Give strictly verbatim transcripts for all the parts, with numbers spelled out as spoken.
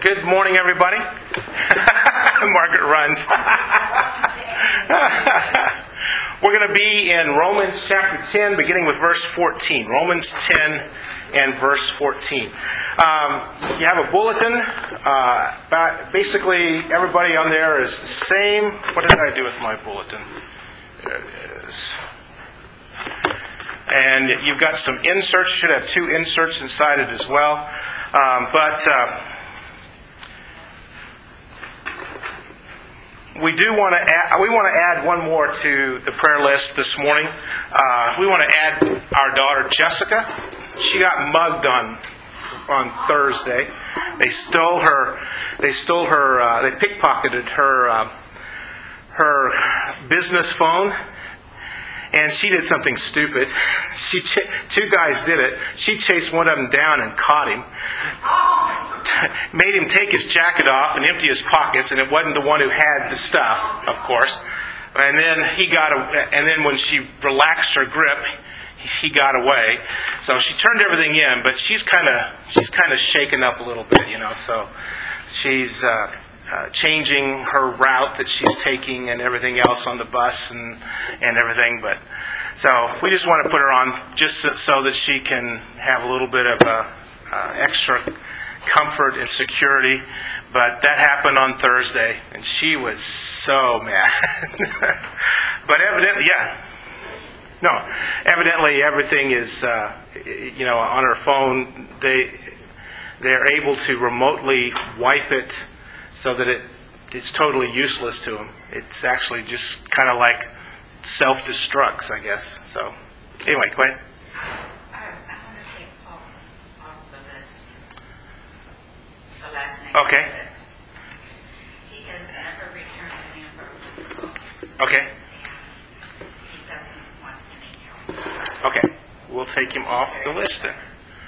Good morning, everybody. Margaret runs. We're going to be in Romans chapter ten, beginning with verse fourteen. Romans ten and verse fourteen. Um, you have a bulletin. Uh, but basically, everybody on there is the same. What did I do with my bulletin? There it is. And you've got some inserts. You should have two inserts inside it as well. Um, but uh, we do want to add, we want to add one more to the prayer list this morning. Uh, we want to add our daughter Jessica. She got mugged on on Thursday. They stole her. They stole her. Uh, they pickpocketed her uh, her business phone. And she did something stupid. She ch- two guys did it. She chased one of them down and caught him. T- made him take his jacket off and empty his pockets, and it wasn't the one who had the stuff, of course. And then he got. A- and then when she relaxed her grip, he got away. So she turned everything in, but she's kind of she's kind of shaken up a little bit, you know. So she's. Uh, Uh, changing her route that she's taking and everything else on the bus and and everything. But so we just want to put her on just so, so that she can have a little bit of a, uh, extra comfort and security. But that happened on Thursday, and she was so mad. But evidently, yeah. No, evidently everything is, uh, you know, on her phone. They they're able to remotely wipe it, so that it it's totally useless to them. It's actually just kind of like self-destructs, I guess. So, anyway, go ahead. I, I want to take Paul off the list. The last name Okay. on the list. He has never returned any of our calls. Okay. And he doesn't want any help. Okay. We'll take him off the list then.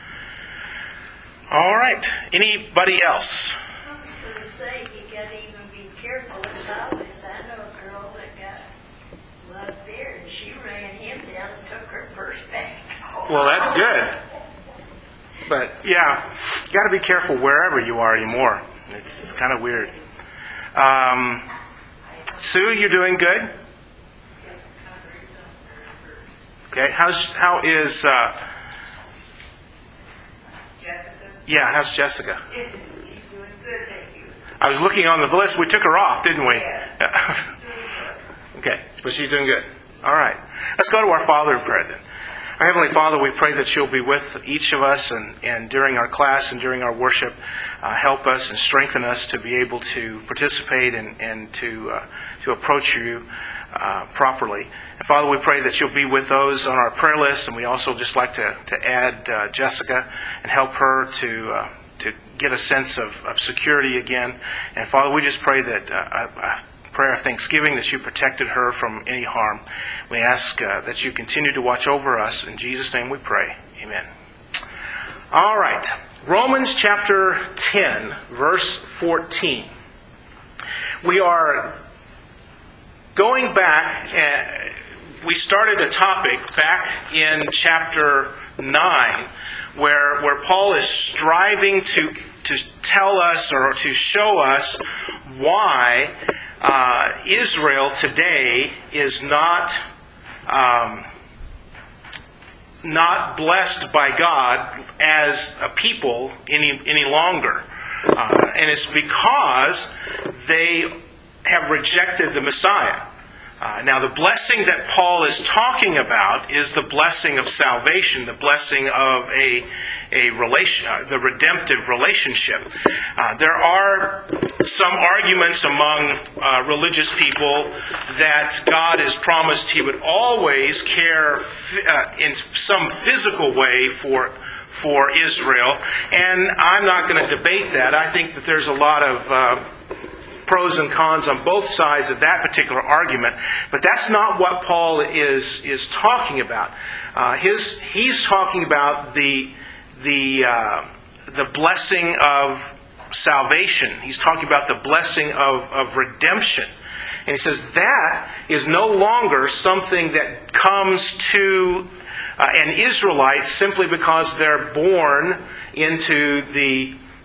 All right. Anybody else? I was going to say, you got to even be careful about this. I know a girl that got mugged there, and she ran him down and took her purse back. Well, that's good. But, yeah, you got to be careful wherever you are anymore. It's, it's kind of weird. Um, Sue, you're doing good? Okay. How's, how is, uh, Jessica, yeah, how's Jessica? she's doing good, thank you. I was looking on the list. We took her off, didn't we? Yeah. Okay, but she's doing good. All right. Let's go to our Father in prayer then. Our Heavenly Father, we pray that you'll be with each of us and, and during our class and during our worship, uh, help us and strengthen us to be able to participate and, and to uh, to approach you uh, properly. And Father, we pray that you'll be with those on our prayer list, and we also just like to, to add uh, Jessica and help her to uh, to get a sense of, of security again. And Father, we just pray that uh, a prayer of thanksgiving that you protected her from any harm. We ask uh, that you continue to watch over us. In Jesus' name we pray. Amen. All right. Romans chapter ten, verse fourteen. We are going back, uh, we started a topic back in chapter nine, where where Paul is striving to to tell us or to show us why uh, Israel today is not um, not blessed by God as a people any any longer, uh, and it's because they have rejected the Messiah. Uh, now, the blessing that Paul is talking about is the blessing of salvation, the blessing of a a relation, uh, the redemptive relationship. Uh, there are some arguments among uh, religious people that God has promised He would always care uh, in some physical way for for Israel, and I'm not going to debate that. I think that there's a lot of uh, pros and cons on both sides of that particular argument, but that's not what Paul is is talking about. Uh, his he's talking about the the uh, the blessing of salvation. He's talking about the blessing of, of redemption, and he says that is no longer something that comes to uh, an Israelite simply because they're born into the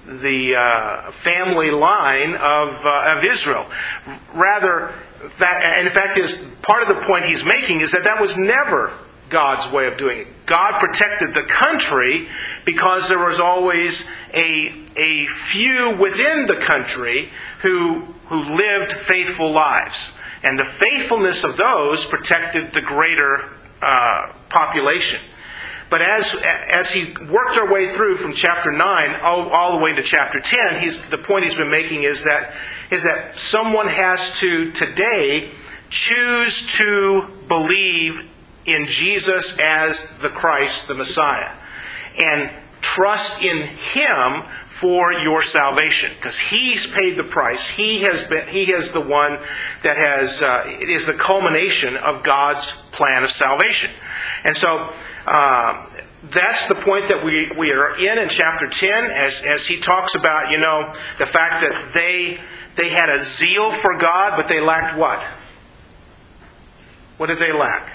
the uh, family line of uh, of Israel. Rather, that, and in fact, is part of the point he's making is that that was never God's way of doing it. God protected the country because there was always a a few within the country who who lived faithful lives, and the faithfulness of those protected the greater uh, population. But as as he worked our way through from chapter nine all, all the way to chapter ten, he's, the point he's been making is that is that someone has to today choose to believe in Jesus as the Christ, the Messiah, and trust in Him for your salvation, because He's paid the price. He has been. He is the one that has. Uh, it is the culmination of God's plan of salvation, and so. Um, that's the point that we, we are in in chapter ten, as as he talks about, you know, the fact that they they had a zeal for God, but they lacked what? What did they lack?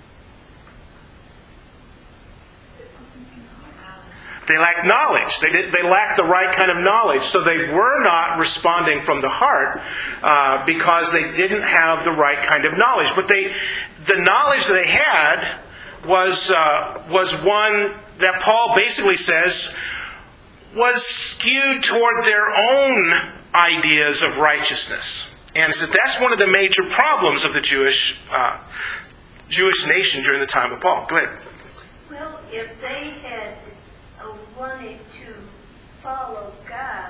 They lacked knowledge. They did, they lacked the right kind of knowledge. So they were not responding from the heart uh, because they didn't have the right kind of knowledge. But they, the knowledge they had was uh, was one that Paul basically says was skewed toward their own ideas of righteousness, and so that's one of the major problems of the Jewish uh, Jewish nation during the time of Paul. Go ahead. Well, if they had uh, wanted to follow God,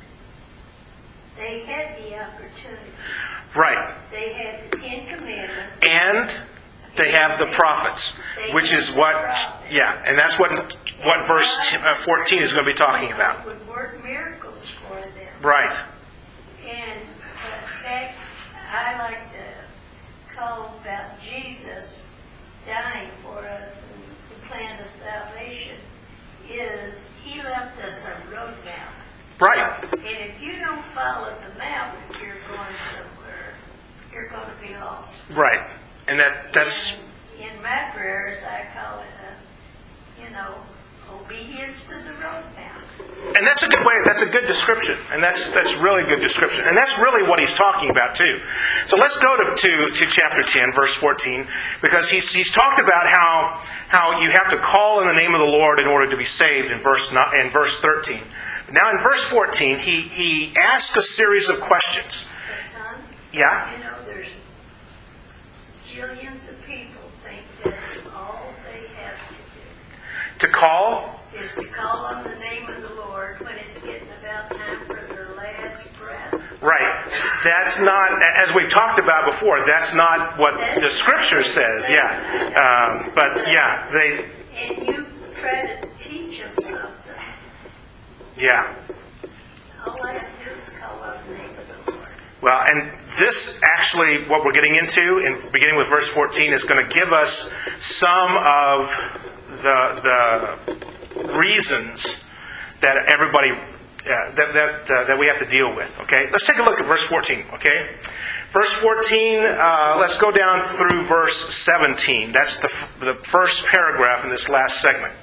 they had the opportunity. Right. They had the Ten Commandments. And they have the prophets, which is what, yeah, and that's what what verse fourteen is going to be talking about. Would work miracles for them. Right. And in fact, I like to call about Jesus dying for us and the plan of salvation is He left us a roadmap. Right. And if you don't follow the map, if you're going somewhere, you're going to be lost. Right. And that that's In my prayers, I call it a, you know, obedience to the roadmap. and that's a good way. That's a good description, and that's that's really good description, and that's really what he's talking about too. So let's go to to, to chapter ten, verse fourteen, because he's he's talked about how how you have to call in the name of the Lord in order to be saved in verse in verse thirteen. Now in verse fourteen, he he asks a series of questions. But son, Yeah. you know, there's millions of people think that's all they have to do. To call. Is to call on the name of the Lord when it's getting about time for their last breath. Right. That's not, as we've talked about before, that's not what the Scripture says. Yeah. Um, but yeah, they. And you try to teach them something. Yeah. All I have to do is call on the name of the Lord. Well, and this actually, what we're getting into, in beginning with verse fourteen, is going to give us some of the the reasons that everybody uh, that that uh, that we have to deal with. Okay, let's take a look at verse fourteen. Okay, verse fourteen. Uh, let's go down through verse seventeen. That's the f- the first paragraph in this last segment.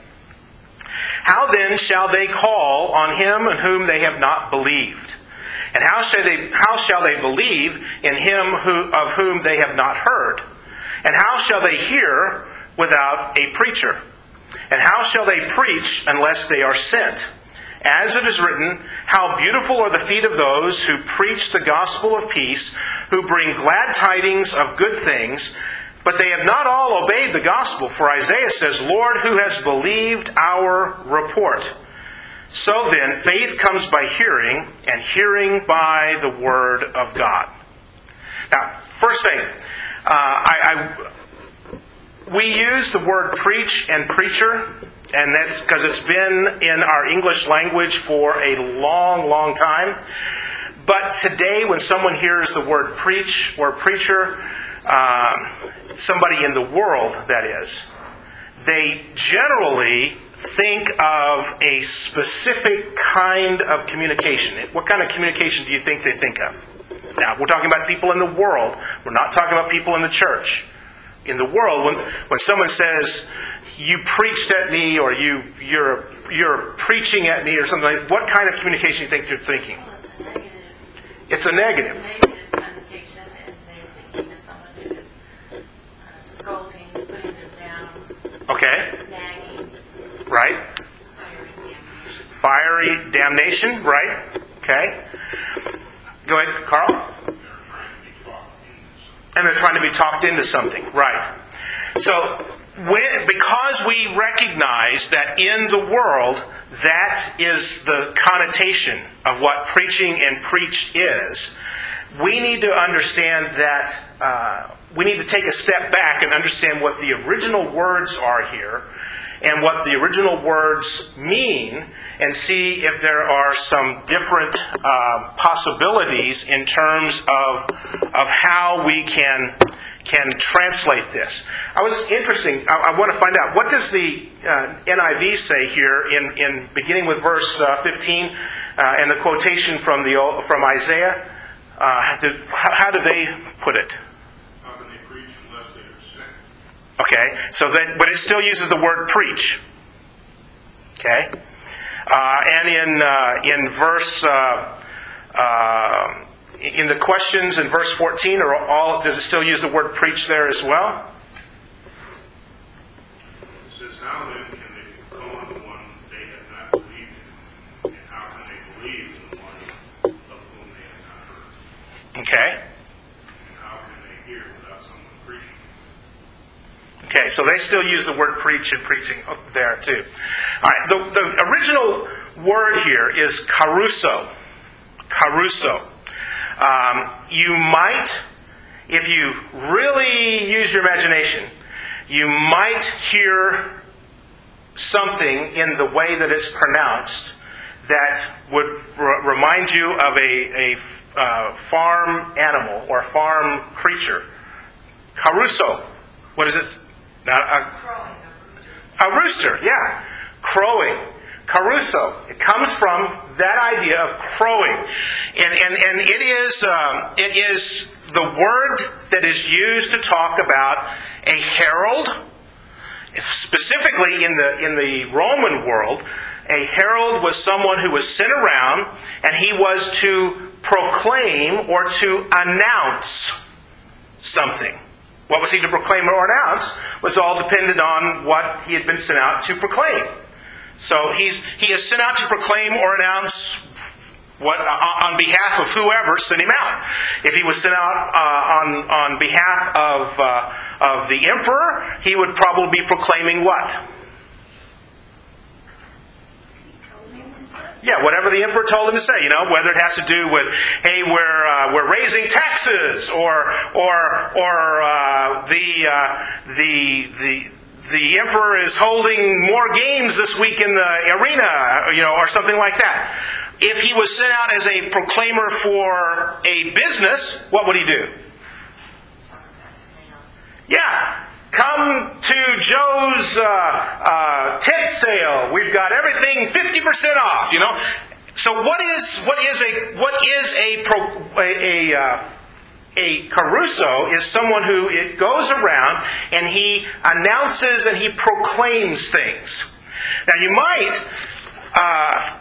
How then shall they call on him in whom they have not believed? And how shall they how shall they believe in him who of whom they have not heard? And how shall they hear without a preacher? And how shall they preach unless they are sent? As it is written, how beautiful are the feet of those who preach the gospel of peace, who bring glad tidings of good things. But they have not all obeyed the gospel. For Isaiah says, Lord, who has believed our report? So then, faith comes by hearing, and hearing by the word of God. Now, first thing, uh, I, I we use the word preach and preacher, and that's because it's been in our English language for a long, long time. But today, when someone hears the word preach or preacher, um, somebody in the world, that is, they generally think of a specific kind of communication. What kind of communication do you think they think of? Now, we're talking about people in the world. We're not talking about people in the church. In the world, when, when someone says, you preached at me, or you you're you're preaching at me, or something like, what kind of communication do you think you're thinking? Well, it's a negative. It's a negative. Negative connotation, and they're thinking of someone who is uh, scolding, putting them down, Okay, nagging, right? firing, damnation. Fiery damnation, right? Okay. Go ahead, Carl. And they're trying to be talked into something, right? So, when, because we recognize that in the world, that is the connotation of what preaching and preached is, we need to understand that, uh, we need to take a step back and understand what the original words are here, and what the original words mean, and see if there are some different uh, possibilities in terms of of how we can can translate this. I was interesting. I, I want to find out, what does the uh, N I V say here in, in beginning with verse uh, fifteen uh, and the quotation from the old, from Isaiah. Uh, how, do, how, how do they put it? How can they preach unless they are sent? Okay, so that, but it still uses the word preach. Okay, uh, and in uh, in verse uh, uh, in the questions in verse fourteen, or all does it still use the word preach there as well? It says, how then can they go on the one they have not believed in? And how can they believe in the one of whom they have not heard? Okay. And how can they hear without someone preaching? Okay, so they still use the word preach and preaching there too. All right, the, the original word here is caruso. Caruso. Um, you might, if you really use your imagination, you might hear something in the way that it's pronounced that would r- remind you of a, a uh, farm animal or farm creature. Caruso. What is it? Not a, Crowing, a rooster. a rooster, yeah. Crowing. Caruso. It comes from that idea of crowing. And and, and it is um, it is the word that is used to talk about a herald. Specifically in the in the Roman world, a herald was someone who was sent around, and he was to proclaim or to announce something. What was he to proclaim or announce was all dependent on what he had been sent out to proclaim. So he's he is sent out to proclaim or announce what on behalf of whoever sent him out. If he was sent out uh, on on behalf of uh, of the emperor, he would probably be proclaiming what? Yeah, whatever the emperor told him to say, you know, whether it has to do with, hey, we're uh, we're raising taxes, or or or uh, the uh, the the the emperor is holding more games this week in the arena, you know, or something like that. If he was sent out as a proclaimer for a business, what would he do? Talk about a sale. Yeah. Come to Joe's uh, uh, tent sale. We've got everything fifty percent off. You know. So what is what is a what is a pro, a a, uh, a caruso is someone who it goes around and he announces and he proclaims things. Now you might uh,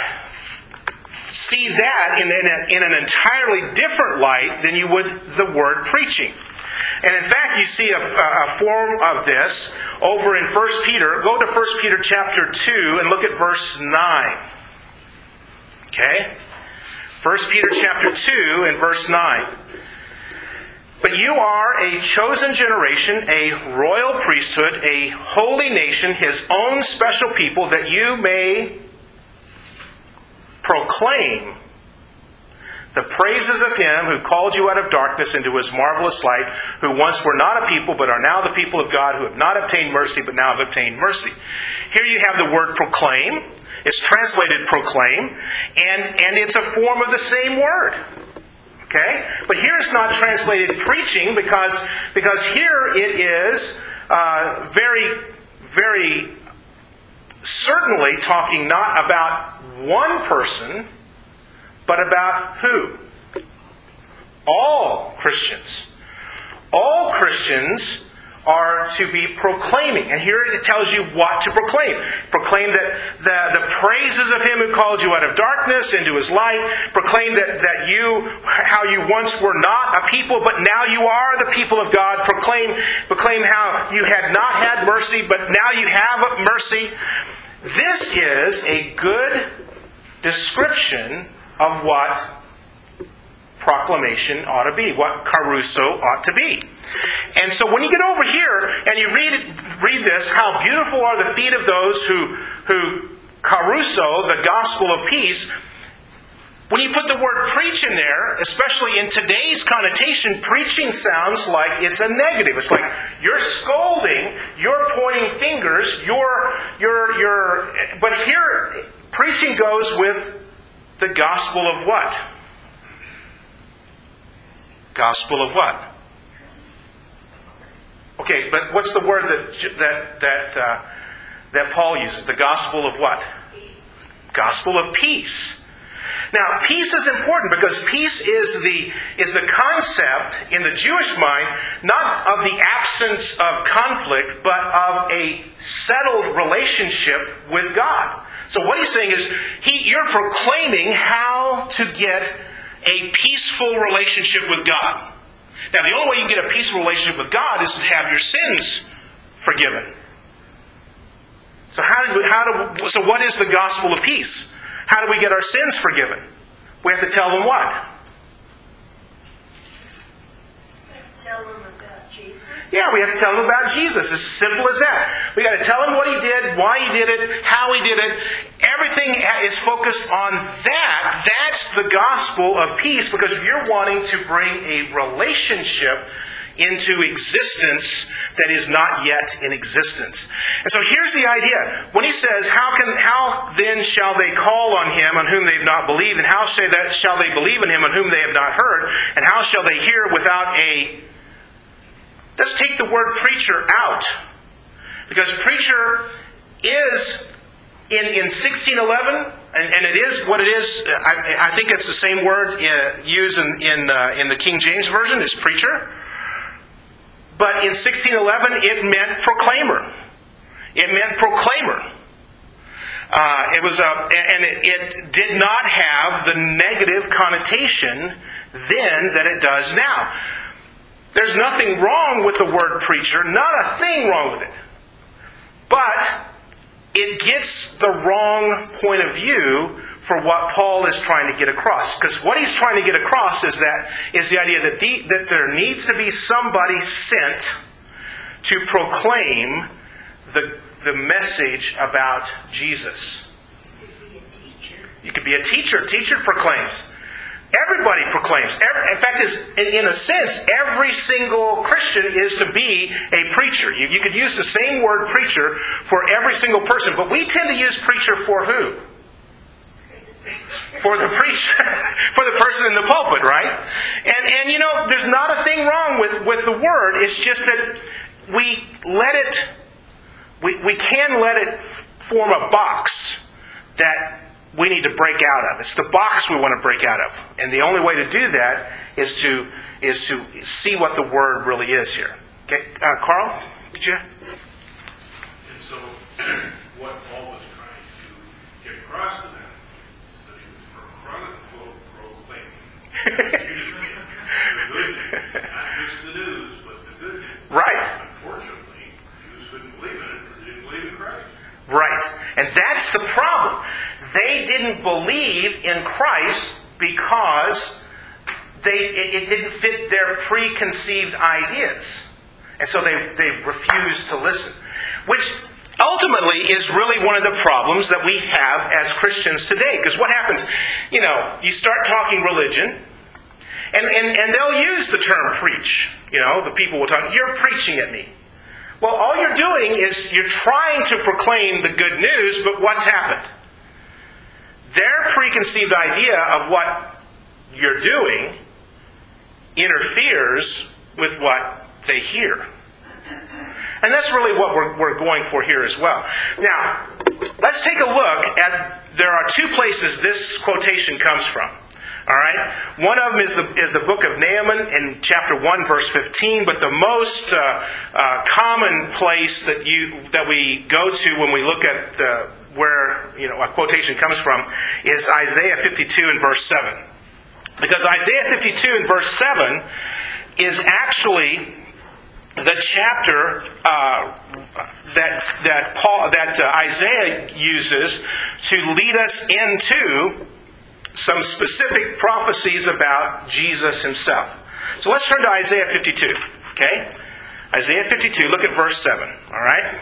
see that in in, a, in an entirely different light than you would the word preaching. And in fact, you see a, a form of this over in First Peter. Go to First Peter chapter two and look at verse nine. Okay? First Peter chapter two and verse nine. But you are a chosen generation, a royal priesthood, a holy nation, His own special people, that you may proclaim the praises of Him who called you out of darkness into His marvelous light, who once were not a people, but are now the people of God, who have not obtained mercy, but now have obtained mercy. Here you have the word proclaim. It's translated proclaim, and, and it's a form of the same word. Okay? But here it's not translated preaching, because, because here it is uh, very, very certainly talking not about one person, but about who? All Christians. All Christians are to be proclaiming. And here it tells you what to proclaim. Proclaim that the, the praises of Him who called you out of darkness into His light. Proclaim that, that you, how you once were not a people, but now you are the people of God. Proclaim, proclaim how you had not had mercy, but now you have mercy. This is a good description of what proclamation ought to be, what caruso ought to be. And so when you get over here and you read read this, how beautiful are the feet of those who who caruso, the gospel of peace. When you put the word preach in there, especially in today's connotation, preaching sounds like it's a negative. It's like you're scolding, you're pointing fingers, you're you're you're but here preaching goes with the gospel of what? Gospel of what? Okay, but what's the word that that that uh, that Paul uses? The gospel of what? Peace. Gospel of peace. Now, peace is important because peace is the is the concept in the Jewish mind not of the absence of conflict, but of a settled relationship with God. So what he's saying is, he you're proclaiming how to get a peaceful relationship with God. Now, the only way you can get a peaceful relationship with God is to have your sins forgiven. So how do we, how do so what is the gospel of peace? How do we get our sins forgiven? We have to tell them what? Tell them about Jesus. Yeah, we have to tell them about Jesus. It's as simple as that. We got to tell them what He did, why He did it, how He did it. Everything is focused on that. That's the gospel of peace, because you're wanting to bring a relationship into existence that is not yet in existence. And so here's the idea. When he says, how can how then shall they call on Him on whom they have not believed, and how shall that shall they believe in Him on whom they have not heard, and how shall they hear without a... Let's take the word preacher out. Because preacher is in, in sixteen eleven, and, and it is what it is. I, I think it's the same word uh, used in in, uh, in the King James Version, is preacher. But in sixteen eleven, it meant proclaimer. It meant proclaimer. Uh, it was a, and it, it did not have the negative connotation then that it does now. There's nothing wrong with the word preacher, not a thing wrong with it. But it gets the wrong point of view for what Paul is trying to get across. Because what he's trying to get across is that is the idea that the, that there needs to be somebody sent to proclaim the the message about Jesus. You could be a teacher. Teacher proclaims. Everybody proclaims. Every, in fact, is in, in a sense, every single Christian is to be a preacher. You, you could use the same word preacher for every single person, but we tend to use preacher for who? For the preacher, for the person in the pulpit, right? And and you know, there's not a thing wrong with, with the word. It's just that we let it, we, we can let it form a box that we need to break out of. It's the box we want to break out of. And the only way to do that is to is to see what the word really is here. Okay, uh, Carl, did you? And so, what Paul was trying to get across to them is that he was proclaiming the good news, not just the news, but the good news. Right. Unfortunately, Jews couldn't believe in it because they didn't believe in Christ. Right. And that's the problem. They didn't believe in Christ because they it, it didn't fit their preconceived ideas. And so they, they refused to listen. Which ultimately is really one of the problems that we have as Christians today. Because what happens, you know, you start talking religion, and, and, and they'll use the term preach. You know, the people will talk, you're preaching at me. Well, all you're doing is you're trying to proclaim the good news, but what's happened? Their preconceived idea of what you're doing interferes with what they hear. And that's really what we're, we're going for here as well. Now, let's take a look at, there are two places this quotation comes from. All right? One of them is the, is the book of Naaman in chapter one, verse fifteen. But the most uh, uh, common place that you that we go to when we look at the, where you know a quotation comes from is Isaiah fifty-two and verse seven. Because Isaiah fifty-two and verse seven is actually the chapter uh, that that Paul that uh, Isaiah uses to lead us into some specific prophecies about Jesus himself. So let's turn to Isaiah fifty-two. Okay, Isaiah fifty-two. Look at verse seven. All right.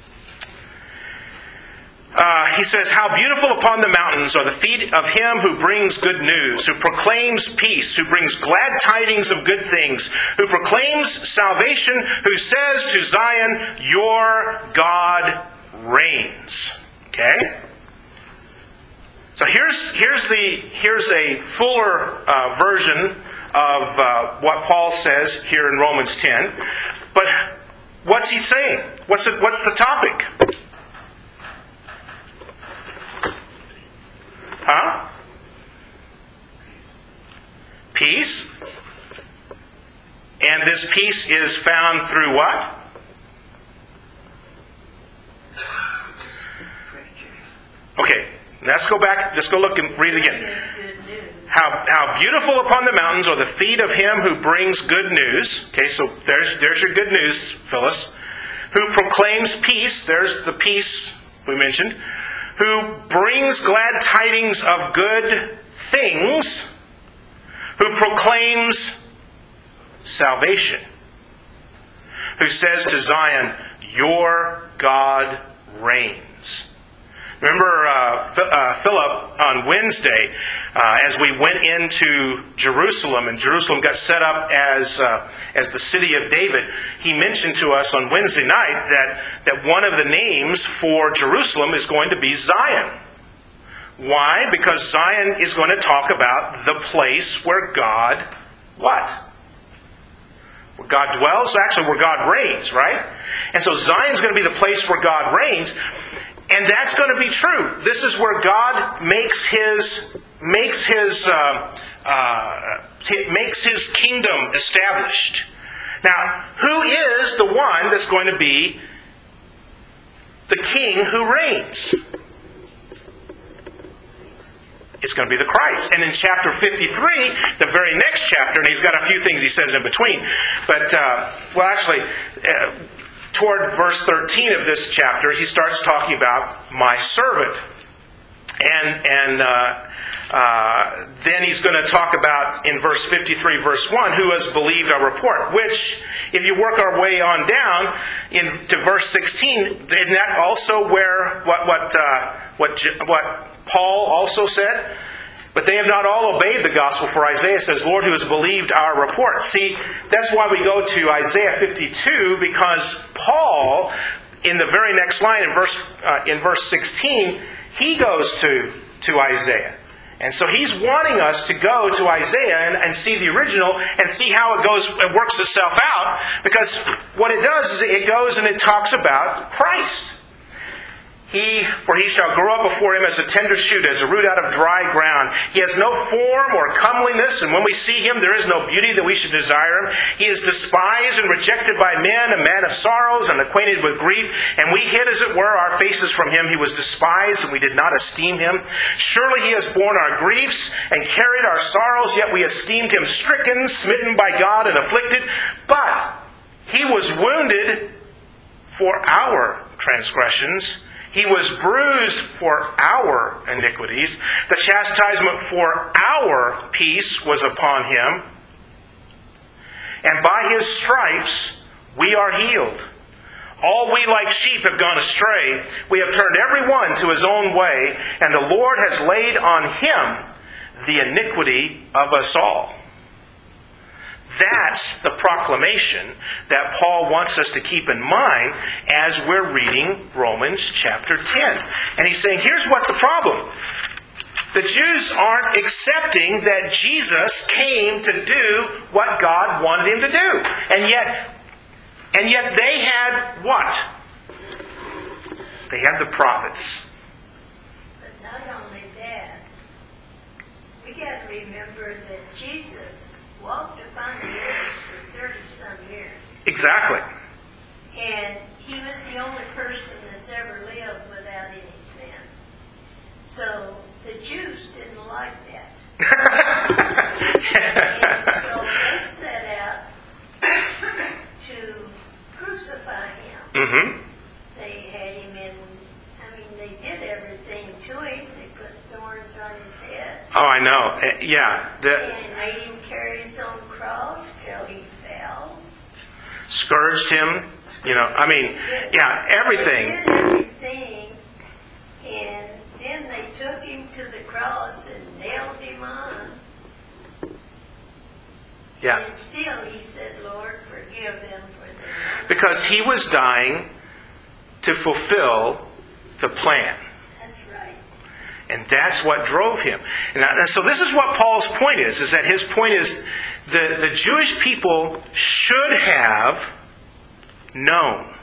Uh, he says, "How beautiful upon the mountains are the feet of him who brings good news, who proclaims peace, who brings glad tidings of good things, who proclaims salvation, who says to Zion, your God reigns." Okay? So here's here's the here's a fuller uh, version of uh, what Paul says here in Romans ten. But what's he saying? What's the, what's the topic? Huh? Peace. And this peace is found through what? Okay, let's go back. Let's go look and read it again. How, how beautiful upon the mountains are the feet of him who brings good news. Okay, so there's, there's your good news, Phyllis. Who proclaims peace. There's the peace we mentioned. Who brings glad tidings of good things, who proclaims salvation, who says to Zion, your God reigns. Remember uh, uh, Philip on Wednesday, uh, as we went into Jerusalem, and Jerusalem got set up as uh, as the city of David. He mentioned to us on Wednesday night that, that one of the names for Jerusalem is going to be Zion. Why? Because Zion is going to talk about the place where God, what? Where God dwells? Actually, where God reigns, right? And so Zion's going to be the place where God reigns. And that's going to be true. This is where God makes His makes His uh, uh, makes His kingdom established. Now, who is the one that's going to be the king who reigns? It's going to be the Christ. And in chapter fifty-three, the very next chapter, and he's got a few things he says in between, but uh, well, actually. Uh, Toward verse thirteen of this chapter, he starts talking about my servant. And and uh, uh, then he's going to talk about, in verse fifty-three, verse one, who has believed our report. Which, if you work our way on down into verse sixteen, isn't that also where what what uh, what what Paul also said? But they have not all obeyed the gospel, for Isaiah says, Lord, who has believed our report. See, that's why we go to Isaiah fifty-two, because Paul, in the very next line, in verse uh, in verse sixteen, he goes to, to Isaiah. And so he's wanting us to go to Isaiah and, and see the original and see how it goes, it works itself out. Because what it does is it goes and it talks about Christ. He, for he shall grow up before him as a tender shoot, as a root out of dry ground. He has no form or comeliness, and when we see him, there is no beauty that we should desire him. He is despised and rejected by men, a man of sorrows and acquainted with grief. And we hid, as it were, our faces from him. He was despised, and we did not esteem him. Surely he has borne our griefs and carried our sorrows, yet we esteemed him stricken, smitten by God, and afflicted. But he was wounded for our transgressions. He was bruised for our iniquities. The chastisement for our peace was upon him. And by his stripes we are healed. All we like sheep have gone astray. We have turned every one to his own way. And the Lord has laid on him the iniquity of us all. That's the proclamation that Paul wants us to keep in mind as we're reading Romans chapter ten. And he's saying, here's what's the problem. The Jews aren't accepting that Jesus came to do what God wanted him to do. And yet, and yet they had what? They had the prophets. But not only that, we got to remember that Jesus walked upon the earth for thirty-some years. Exactly. And he was the only person that's ever lived without any sin. So the Jews didn't like that. And so they set out to crucify him. Mm-hmm. They had him in, I mean, they did everything to him. They put thorns on his head. Oh, I know. Uh, yeah. The, And made him carry his own cross till he fell. scourged him. You know, I mean, yeah, They everything. did everything. And then they took him to the cross and nailed him on. Yeah. And still he said, Lord, forgive them for their knowledge. Because he was dying to fulfill the plan. That's right. And that's what drove him. And, and so this is what Paul's point is, is that his point is the, the Jewish people should have known.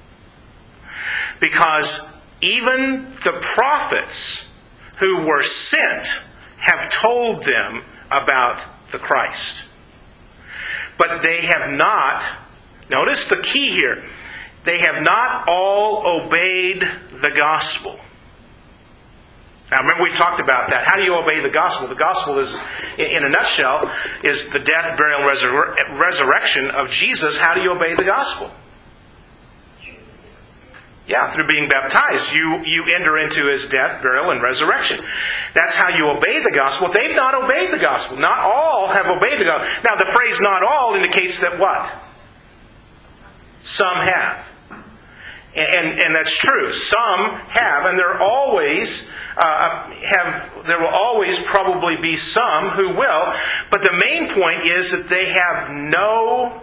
Because even the prophets who were sent have told them about the Christ. But they have not, notice the key here, they have not all obeyed the gospel. Now remember we talked about that. How do you obey the gospel? The gospel is, in a nutshell, is the death, burial, and resur- resurrection of Jesus. How do you obey the gospel? Yeah, through being baptized. You, you enter into His death, burial, and resurrection. That's how you obey the gospel. They've not obeyed the gospel. Not all have obeyed the gospel. Now the phrase not all indicates that what? Some have. And, and that's true. Some have, and there always uh, have. There will always probably be some who will. But the main point is that they have no.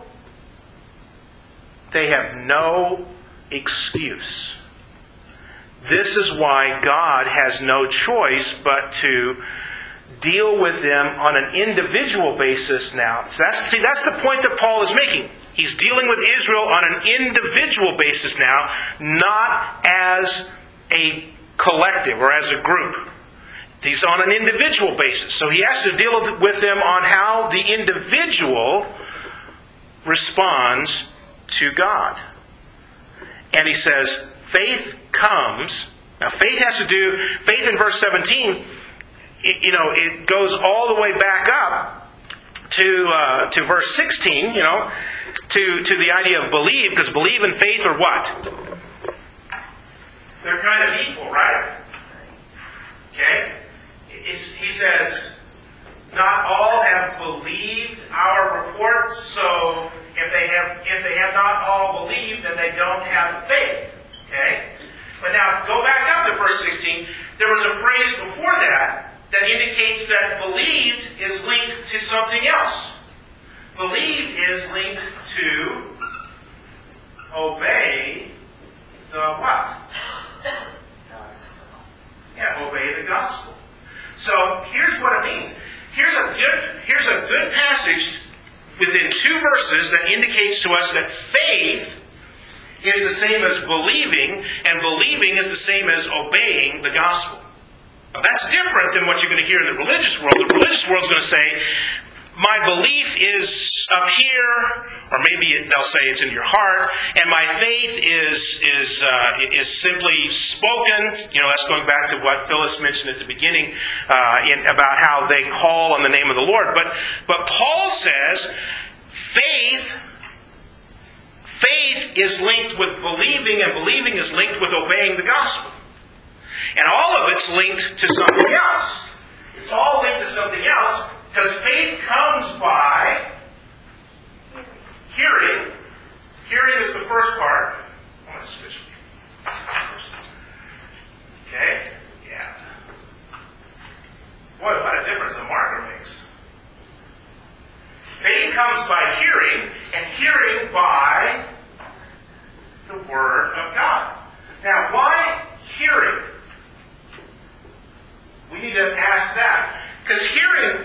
They have no excuse. This is why God has no choice but to deal with them on an individual basis now. So that's, see, that's the point that Paul is making. He's dealing with Israel on an individual basis now, not as a collective or as a group. He's on an individual basis. So he has to deal with them on how the individual responds to God. And he says, faith comes. Now faith has to do, faith in verse seventeen, you know, it goes all the way back up to uh, to verse sixteen, you know, to, to the idea of believe, because believe and faith are what? They're kind of equal, right? Okay? It's, he says, not all have believed our report, so if they have if they have not all believed, then they don't have faith. Okay? But now, go back up to verse sixteen. There was a phrase before that that indicates that believed is linked to something else. Believed is linked to obey the what? Yeah, obey the gospel. So here's what it means. Here's a good, here's a good passage within two verses that indicates to us that faith is the same as believing, and believing is the same as obeying the gospel. Now that's different than what you're going to hear in the religious world. The religious world is going to say, my belief is up here, or maybe they'll say it's in your heart, and my faith is is uh, is simply spoken. You know, that's going back to what Phyllis mentioned at the beginning uh, in, about how they call on the name of the Lord. But but Paul says faith faith is linked with believing, and believing is linked with obeying the gospel, and all of it's linked to something else. It's all linked to something else. Because faith comes by hearing. Hearing is the first part. I'm going to switch. Okay? Yeah. Boy, what a difference a marker makes. Faith comes by hearing, and hearing by the Word of God. Now, why hearing? We need to ask that. Because hearing...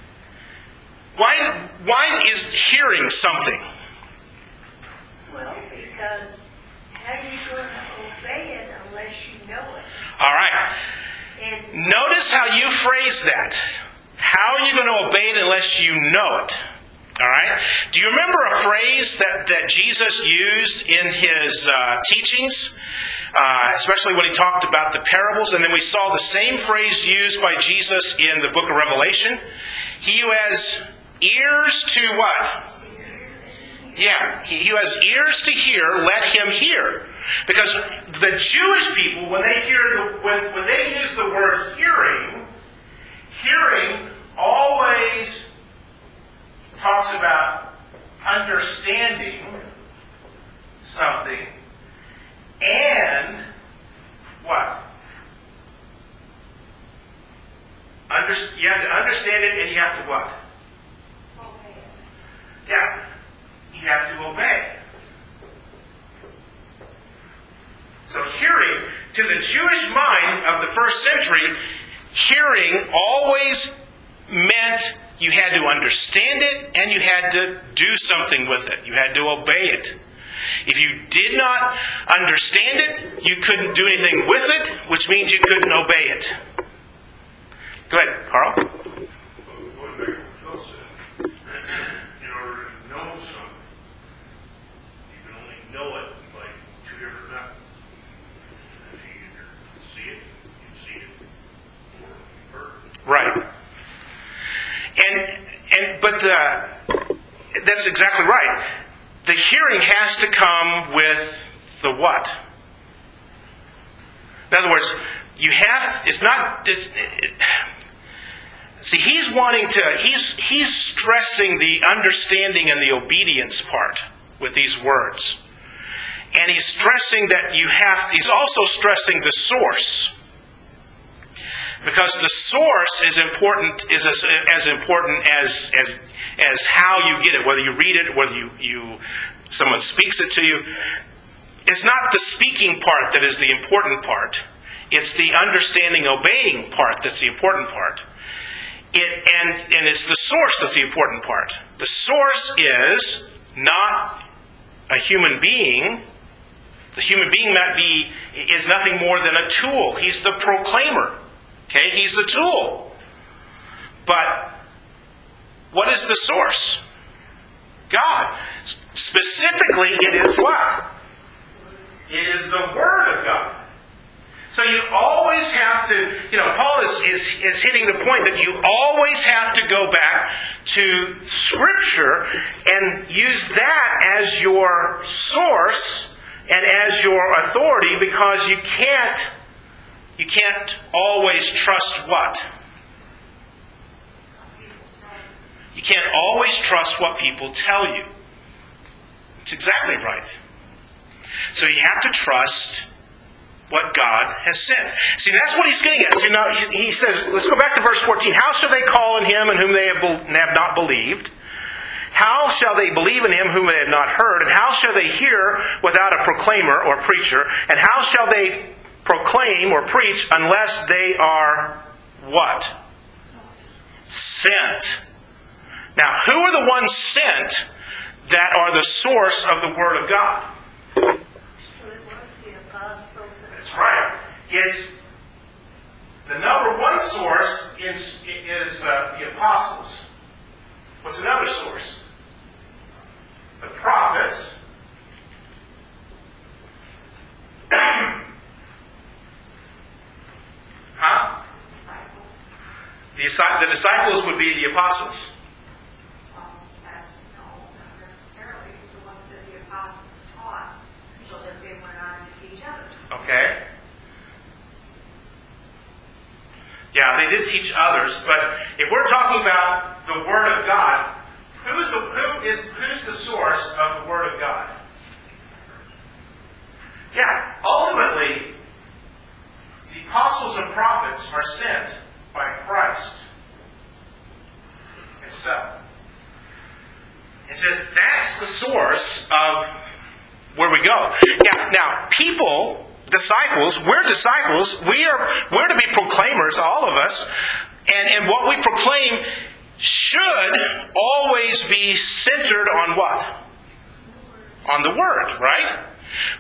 Why, why is hearing something? Well, because how are you going to obey it unless you know it? All right. And Notice how you phrase that. How are you going to obey it unless you know it? All right? Do you remember a phrase that, that Jesus used in his uh, teachings? Uh, especially when he talked about the parables. And then we saw the same phrase used by Jesus in the book of Revelation. He who has ears to what? Yeah, he who has ears to hear, let him hear. Because the Jewish people, when they hear the, when, when they use the word hearing, hearing always talks about understanding something and what? Under, you have to understand it and you have to what? Obey it. Yeah, you have to obey. So hearing, to the Jewish mind of the first century, hearing always meant you had to understand it and you had to do something with it. You had to obey it. If you did not understand it, you couldn't do anything with it, which means you couldn't obey it. Go ahead, Carl. Going back to what Phil said, in order to know something, you can only know it by two different methods. If you either see it, you've seen it, or you've heard it. Right. And and but the, that's exactly right. The hearing has to come with the what? In other words, you have. It's not. It's, it, see, he's wanting to. He's he's stressing the understanding and the obedience part with these words, and he's stressing that you have. He's also stressing the source. Because the source is important, is as, as important as, as as how you get it, whether you read it, whether you, you someone speaks it to you. It's not the speaking part that is the important part. It's the understanding, obeying part that's the important part. It, and, and it's the source that's the important part. The source is not a human being. The human being might be is nothing more than a tool. He's the proclaimer. Okay, he's the tool. But what is the source? God. Specifically, it is what? It is the Word of God. So you always have to, you know, Paul is, is, is hitting the point that you always have to go back to Scripture and use that as your source and as your authority, because you can't You can't always trust what? You can't always trust what people tell you. It's exactly right. So you have to trust what God has sent. See, that's what he's getting at. You know, he says, let's go back to verse fourteen. How shall they call on him in whom they have not believed? How shall they believe in him whom they have not heard? And how shall they hear without a proclaimer or preacher? And how shall they proclaim or preach unless they are what? Sent. Now, who are the ones sent that are the source of the Word of God? It was the apostles. That's right. It's the number one source is, is uh, the apostles. What's another source? The prophets. Huh? The, the disciples would be the apostles. Well, that's, no, not necessarily. It's the ones that the apostles taught, so that they went on to teach others. Okay. Yeah, they did teach others, but if we're talking about the Word of God, who's the who is who's the source of the Word of God? Yeah, ultimately, the apostles and prophets are sent by Christ himself. It says that's the source of where we go. Yeah, now, people, disciples, we're disciples. We are, we're to be proclaimers, all of us. And, and what we proclaim should always be centered on what? On the Word, right?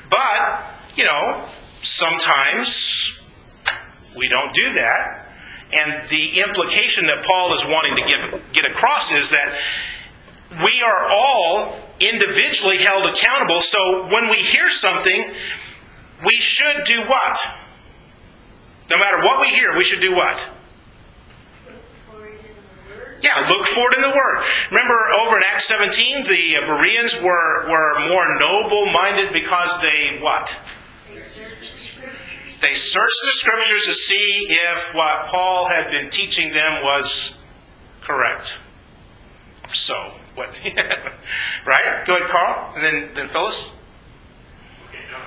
But, you know, sometimes we don't do that. And the implication that Paul is wanting to get, get across is that we are all individually held accountable. So when we hear something, we should do what? No matter what we hear, we should do what? Yeah, look for it in the Word. Remember over in Acts seventeen, the Bereans were, were more noble-minded because they what? They searched the Scriptures to see if what Paul had been teaching them was correct. So, what? Right? Go ahead, Carl, and then, then Phyllis. Okay, now,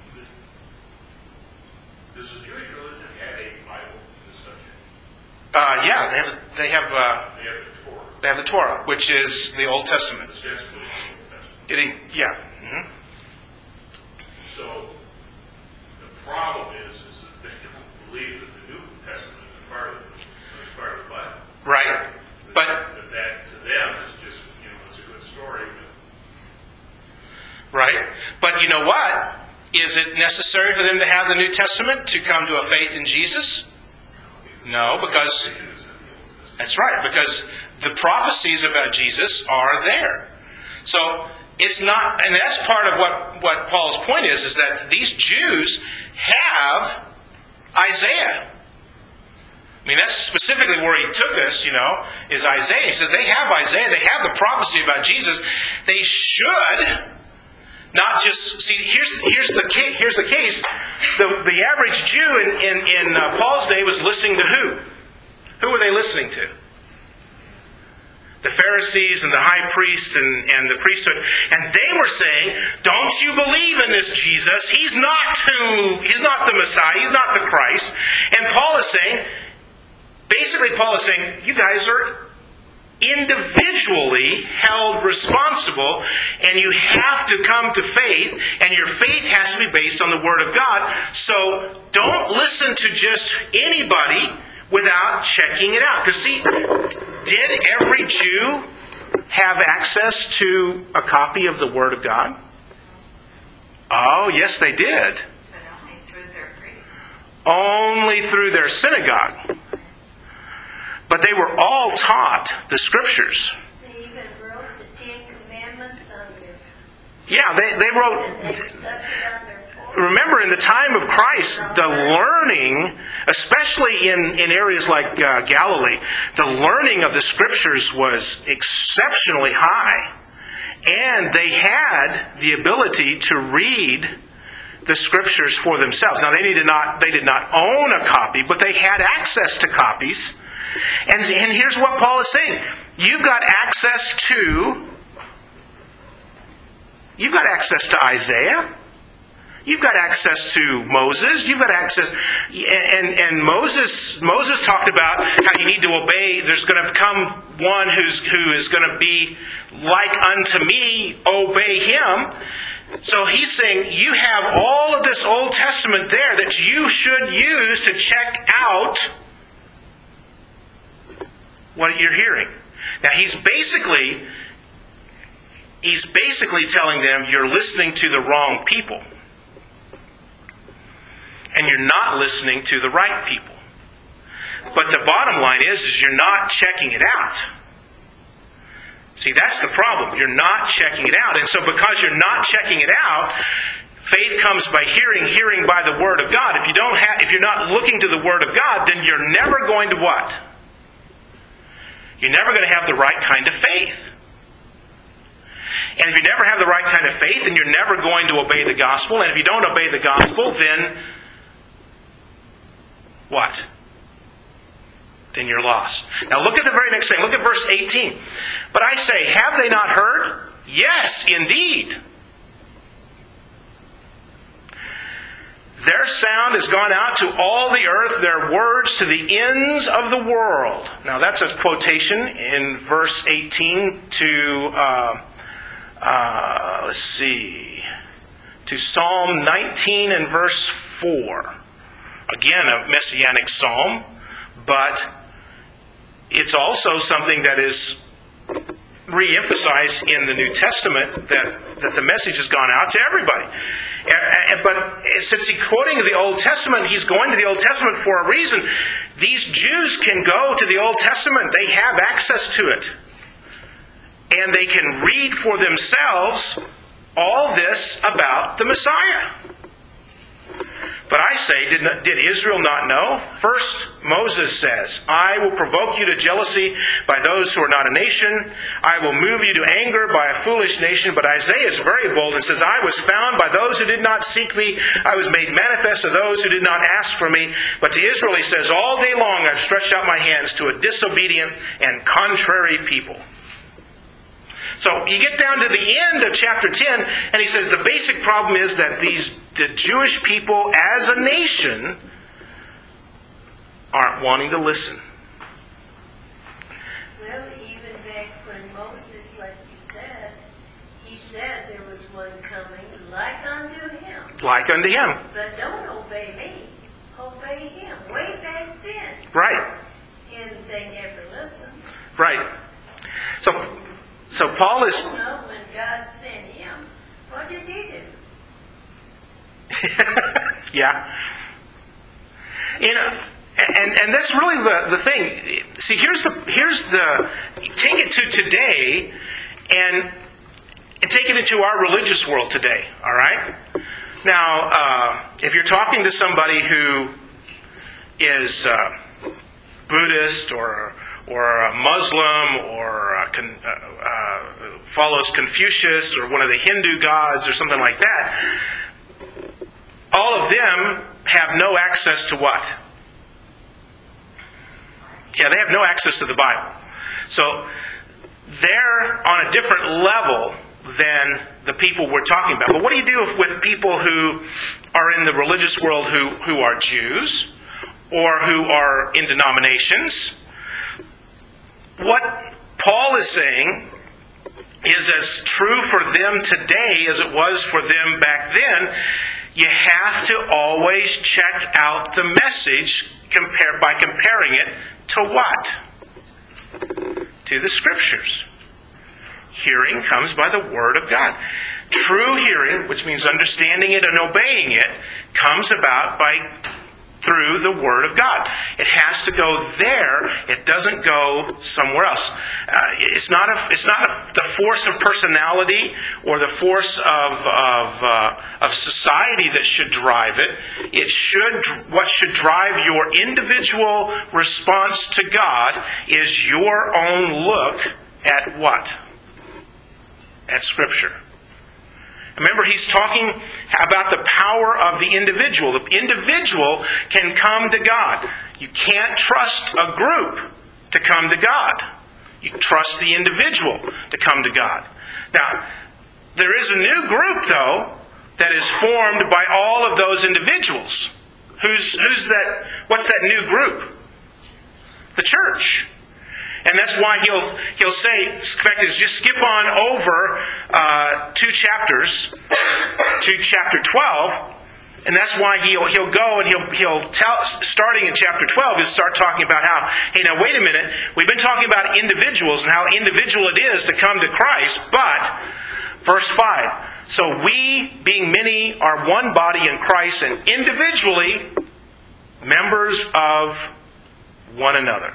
does the Jewish religion have a Bible in this subject? Uh, yeah, they have they have uh, They have the Torah. they have the Torah, which is the Old Testament. The Testament, the Old Testament. Getting yeah. Mm-hmm. So the problem is, is that they don't believe that the New Testament is part of the, is part of the Bible. Right, but But that to them is just, you know, it's a good story. But right, but you know what? Is it necessary for them to have the New Testament to come to a faith in Jesus? No, because that's right, because the prophecies about Jesus are there. So it's not, and that's part of what, what Paul's point is, is that these Jews have Isaiah. I mean, that's specifically where he took us, you know, is Isaiah. He said they have Isaiah, they have the prophecy about Jesus. They should not just see. Here's here's the case. Here's the case. The the average Jew in in, in uh, Paul's day was listening to who? Who were they listening to? The Pharisees and the high priests and, and the priesthood. And they were saying, don't you believe in this Jesus? He's not who, he's not the Messiah, he's not the Christ. And Paul is saying, basically Paul is saying, you guys are individually held responsible, and you have to come to faith, and your faith has to be based on the Word of God. So don't listen to just anybody without checking it out. Because see, did every Jew have access to a copy of the Word of God? Oh, yes, they did. But only through their priests. Only through their synagogue. But they were all taught the Scriptures. They even wrote the Ten Commandments on their, Yeah, they, they and wrote... they stuck it on their forehead. Remember, in the time of Christ, the learning, especially in, in areas like uh, Galilee, the learning of the Scriptures was exceptionally high. And they had the ability to read the Scriptures for themselves. Now, they did not, they did not own a copy, but they had access to copies. And, and here's what Paul is saying. You've got access to, you've got access to Isaiah. You've got access to Moses. You've got access, and, and Moses. Moses talked about how you need to obey. There's going to come one who's who is going to be like unto me. Obey him. So he's saying you have all of this Old Testament there that you should use to check out what you're hearing. Now he's basically he's basically telling them you're listening to the wrong people. And you're not listening to the right people. But the bottom line is, is you're not checking it out. See, that's the problem. You're not checking it out. And so because you're not checking it out, faith comes by hearing, hearing by the Word of God. If you don't have, if you're not looking to the Word of God, then you're never going to what? You're never going to have the right kind of faith. And if you never have the right kind of faith, then you're never going to obey the gospel. And if you don't obey the gospel, then what? Then you're lost. Now look at the very next thing. Look at verse eighteen. But I say, have they not heard? Yes, indeed. Their sound has gone out to all the earth, their words to the ends of the world. Now that's a quotation in verse eighteen to, uh, uh, let's see, to Psalm nineteen and verse four. Again, a messianic psalm, but it's also something that is re-emphasize in the New Testament that, that the message has gone out to everybody. But since he's quoting the Old Testament, he's going to the Old Testament for a reason. These Jews can go to the Old Testament. They have access to it. And they can read for themselves all this about the Messiah. But I say, did, not, did Israel not know? First, Moses says, I will provoke you to jealousy by those who are not a nation. I will move you to anger by a foolish nation. But Isaiah is very bold and says, I was found by those who did not seek me. I was made manifest to those who did not ask for me. But to Israel he says, all day long I've stretched out my hands to a disobedient and contrary people. So you get down to the end of chapter ten, and he says the basic problem is that these the Jewish people as a nation aren't wanting to listen. Well, even back when Moses, like you said, he said there was one coming like unto him. Like unto him. But don't obey me. Obey him. Way back then. Right. And they never listened. Right. So... So Paul is... You know, when God sent him, what did he do? Yeah. You know, and, and that's really the, the thing. See, here's the here's the take it to today and, and take it into our religious world today, all right? Now, uh, if you're talking to somebody who is uh, Buddhist or or a Muslim or a con, uh, uh, follows Confucius or one of the Hindu gods or something like that, all of them have no access to what? Yeah, they have no access to the Bible. So they're on a different level than the people we're talking about. But what do you do with people who are in the religious world who, who are Jews or who are in denominations? What Paul is saying is as true for them today as it was for them back then. You have to always check out the message compare, by comparing it to what? To the Scriptures. Hearing comes by the Word of God. True hearing, which means understanding it and obeying it, comes about by through the Word of God. It has to go there. It doesn't go somewhere else. Uh, it's not a, it's not a, the force of personality or the force of of, uh, of society that should drive it. It should what should drive your individual response to God is your own look at what? At Scripture. Remember, he's talking about the power of the individual. The individual can come to God. You can't trust a group to come to God. You trust the individual to come to God. Now, there is a new group, though, that is formed by all of those individuals. Who's, who's that? What's that new group? The church. And that's why he'll he'll say, in fact, is just skip on over uh, two chapters to chapter twelve, and that's why he'll he'll go and he'll he'll tell, starting in chapter twelve, he'll start talking about how, hey, now wait a minute, we've been talking about individuals and how individual it is to come to Christ, but verse five, so we, being many, are one body in Christ, and individually members of one another.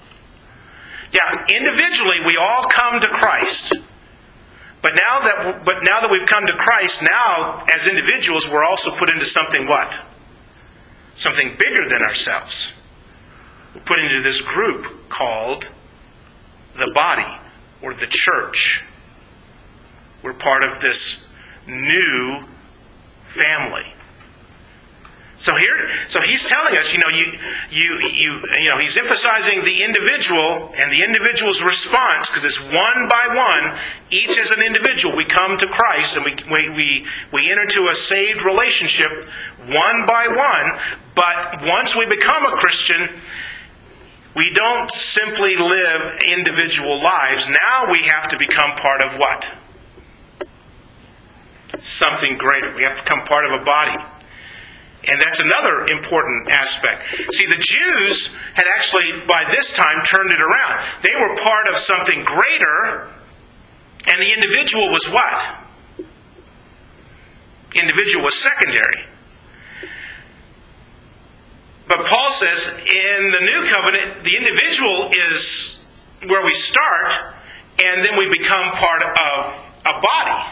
Yeah, individually we all come to Christ. But now that but now that we've come to Christ, now as individuals we're also put into something what? Something bigger than ourselves. We're put into this group called the body or the church. We're part of this new family. So here, so he's telling us, you know, you, you, you, you know, he's emphasizing the individual and the individual's response because it's one by one. Each as an individual, we come to Christ and we we we we enter into a saved relationship one by one. But once we become a Christian, we don't simply live individual lives. Now we have to become part of what? Something greater. We have to become part of a body. And that's another important aspect. See, the Jews had actually, by this time, turned it around. They were part of something greater And the individual was what? Individual was secondary. But Paul says in the new covenant, the individual is where we start, and then we become part of a body.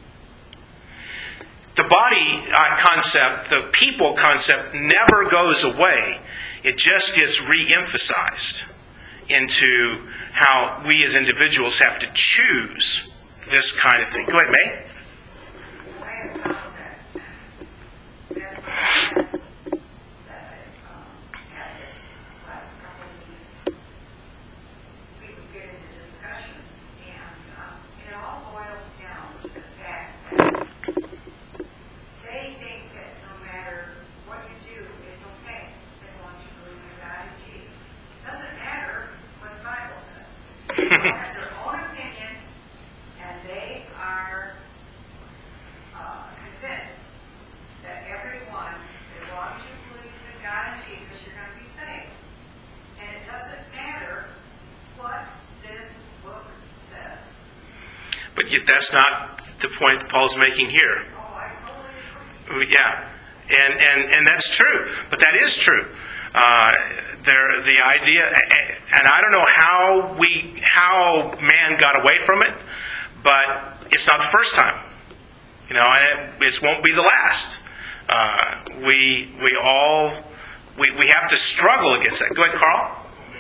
The body uh, concept, the people concept, never goes away. It just gets re-emphasized into how we as individuals have to choose this kind of thing. Go ahead, May. I have found that that's the sense that um, had this last couple of weeks, we would get into discussions, and um, it all boils down to the fact that they think that no matter what you do, it's okay as long as you believe in God and Jesus. It doesn't matter what the Bible says. They have their own opinion, and they are uh, convinced that everyone, as long as you believe in God and Jesus, you're going to be saved. And it doesn't matter what this book says. But yet that's not the point that Paul's making here. Oh, I totally agree. Yeah, and and and that's true. But that is true. Uh, there, the idea, and I don't know how we, how man got away from it, but it's not the first time. You know, and it, it won't be the last. Uh, we we all we we have to struggle against that. Go ahead, Carl.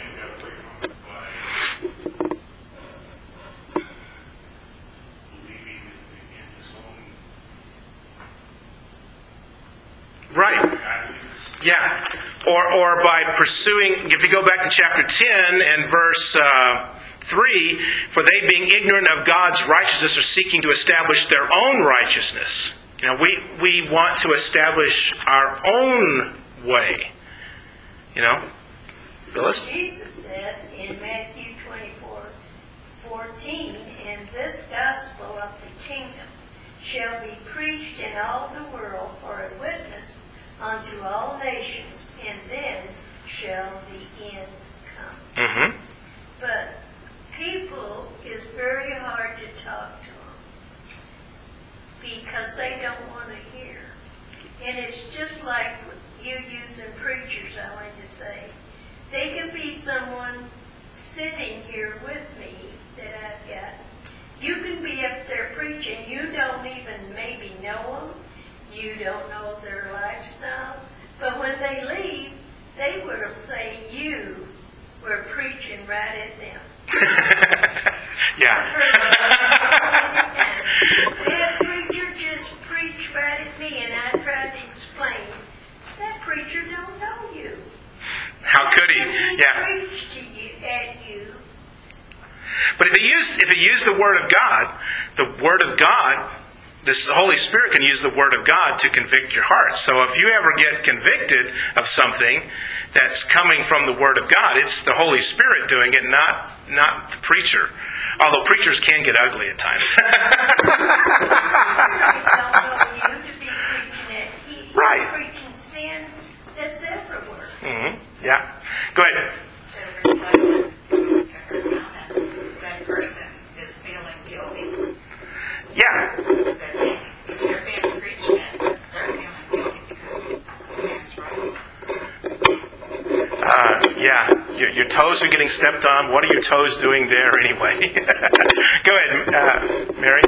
Right. Yeah. Or or by pursuing, if you go back to chapter ten and verse uh, three, for they being ignorant of God's righteousness are seeking to establish their own righteousness. You know, we, we want to establish our own way. You know? Phyllis? Jesus said in Matthew twenty-four fourteen, and this gospel of the kingdom shall be preached in all the world for a witness unto all nations, and then shall the end come. Mm-hmm. But people is very hard to talk to them because they don't want to hear. And it's just like you using preachers, I like to say. They could be someone sitting here with me that I've got. You can be up there preaching. You don't even maybe know them. You don't know their lifestyle. But when they leave, they will say you were preaching right at them. Yeah. That preacher just preached right at me, and I tried to explain, that preacher don't know you. How could he? He Yeah. preached to you, at you. But if he used if he used the Word of God, the Word of God, this Holy Spirit can use the Word of God to convict your heart. So if you ever get convicted of something that's coming from the Word of God, it's the Holy Spirit doing it, not not the preacher. Although preachers can get ugly at times. Don't know you to be preaching at he, Right. preaching sin that's everywhere. Mm-hmm. Yeah. Go ahead. To reflect to her comment, that person is feeling guilty. Yeah. That they, if they're being preached at, they're feeling guilty because that's right. Uh, yeah. Your, your toes are getting stepped on. What are your toes doing there anyway? Go ahead, uh, Mary.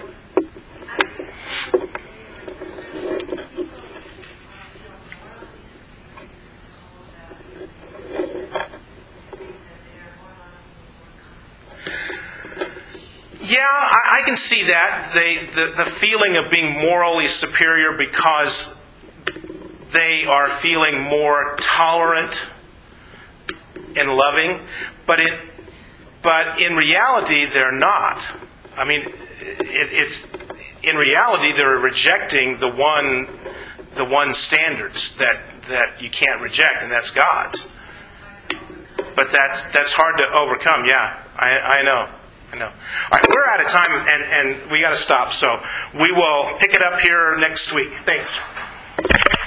Yeah, I, I can see that. They, the, the feeling of being morally superior because they are feeling more tolerant and loving, but it, but in reality they're not. I mean, it, it's in reality they're rejecting the one, the one standards that that you can't reject, and that's God's. But that's that's hard to overcome. Yeah, I, I know. I know. All right, we're out of time, and, and we got to stop. So we will pick it up here next week. Thanks.